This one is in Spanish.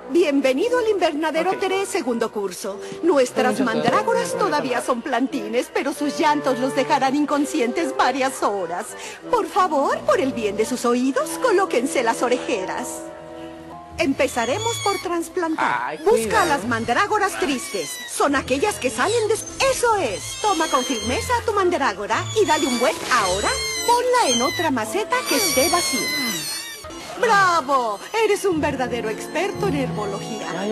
Bienvenido al invernadero 3, segundo curso. Nuestras mandrágoras todavía son plantines, pero sus llantos los dejarán inconscientes varias horas. Por favor, por el bien de sus oídos, colóquense las orejeras. Empezaremos por trasplantar. Busca a las mandrágoras tristes. Son aquellas que salen de... ¡Eso es! Toma con firmeza a tu mandrágora y dale un buen... Ahora, ponla en otra maceta que esté vacía. ¡Bravo! Eres un verdadero experto en herbología.